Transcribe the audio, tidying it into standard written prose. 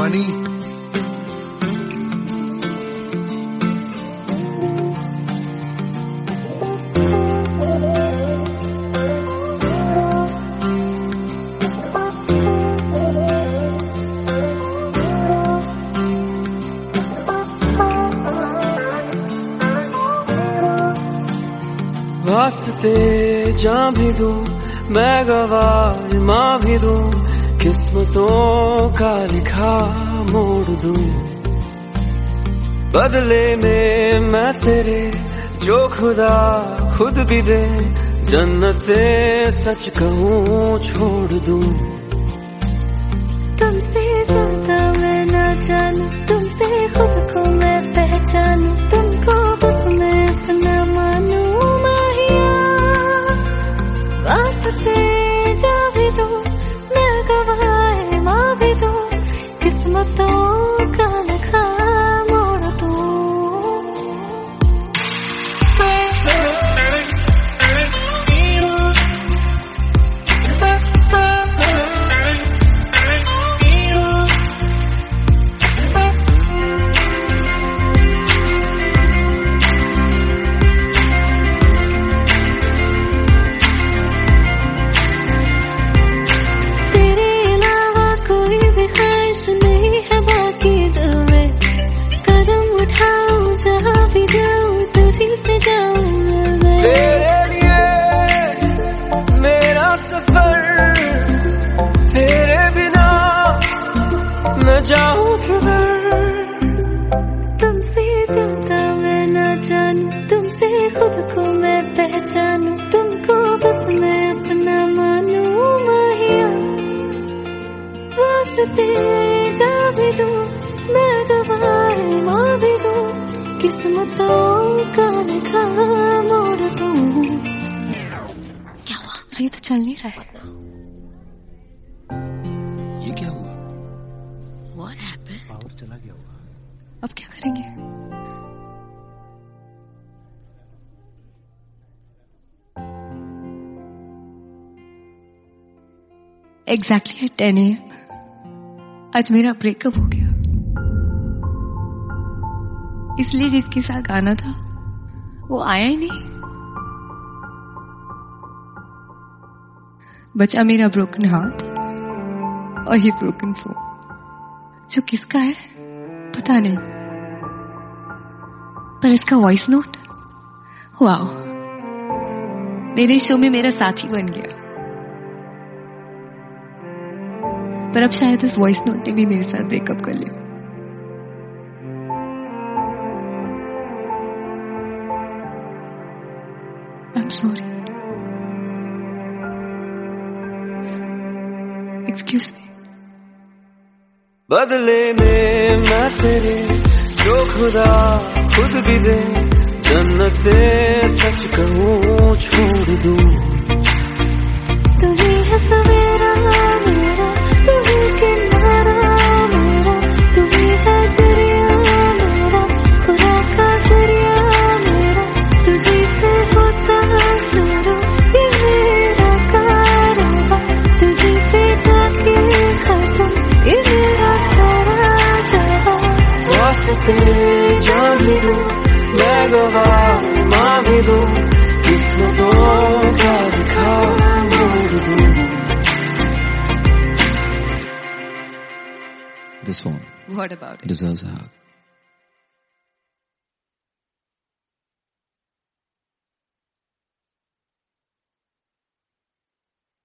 funny? वास्ते जान भी दूं मैं गवाह माँ भी दूं किस्मतों का लिखा मोड़ दूं बदले में मैं तेरे जो खुदा खुद भी दे जन्नते सच कहूँ छोड़ दूं तुमसे ज्यादा मैं ना जानूं तुमसे खुद को मैं पहचानूं तुमको बस मैं अपना मानूं वास्ते जा भी दो मैं गवाह माँ भी दो किस्मतों का लिखा मोड़ दो जाऊं किधर तुमसे ज्यादा मैं ना जानूं तुमसे खुद को मैं पहचानूं तुमको बस मैं अपना मानूं माहिया वास्ते जा भी दूं मैं गवाह माँ भी दूं किस्मतों का लिखा मोड़ दूं क्या हुआ अरे तो चल नहीं रहा है ये क्या हुआ What happened? पावर चला गया होगा अब क्या करेंगे Exactly at 10 AM आज मेरा ब्रेकअप हो गया इसलिए जिसके साथ आना था वो आया ही नहीं बचा मेरा ब्रोकन हार्ट और ये ब्रोकन फोन जो किसका है पता नहीं पर इसका वॉइस नोट वाओ मेरे शो में मेरा साथी बन गया पर अब शायद इस वॉइस नोट ने भी मेरे साथ ब्रेकअप कर लिया I am sorry excuse me बदले में मैं तेरे जो खुदा खुद भी दे जन्नते सच कहूँ छोड़ दूं तू ही है सवेरा मेरा तू ही किनारा मेरा तू ही है दरिया मेरा खुदा का जरिया मेरा तुझे से होता शुरू ये मेरा कारवां तुझे पे जाके खत्म ये मेरा सारा जहां वास्ते जान भी दूं मैं गवाह माँ भी दूं किस्मतों का लिखा मोड़ दूं This one What about it? deserves a hug.